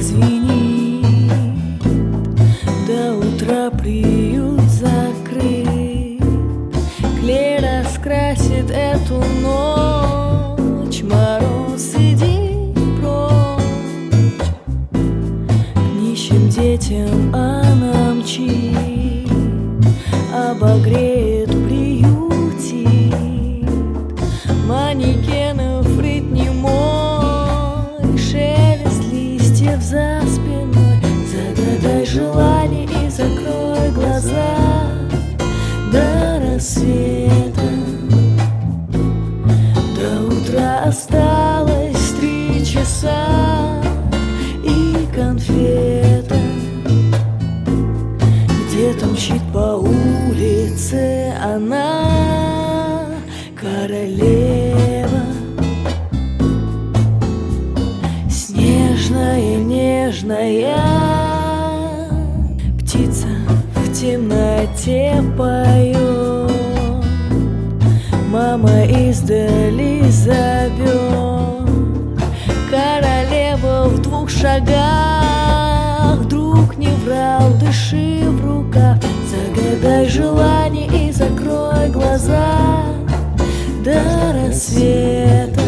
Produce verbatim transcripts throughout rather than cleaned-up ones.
звенит, до утра приют закрыт. Клей раскрасит эту ночь, мороз иди прочь. К нищим детям она мчит, обогреет, приютит. Манекенов ритм немой, шелест листьев за спиной. Загадай желание и закрой глаза до рассвета. До утра осталось три часа и конфета. Где-то мчит по улице она, королева, снежная, нежная птица в темноте поет. Мама издали зовет, королева в двух шагах. Друг не врал, дыши в рукав. Загадай желание и закрой глаза до рассвета.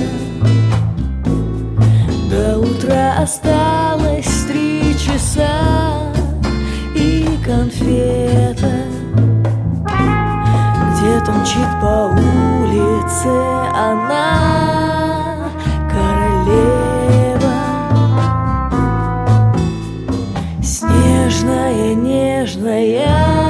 До утра осталось три часа и конфета. Где-то мчит по улице она, королева, снежная, нежная.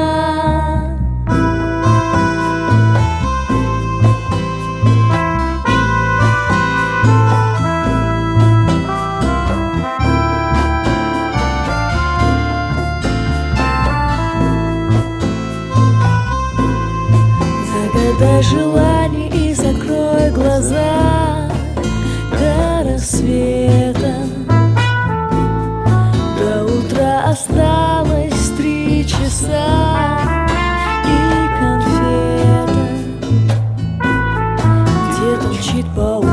Загадай желание и закрой глаза до рассвета. До утра осталось три часа и конфета. Где-то мчит по улице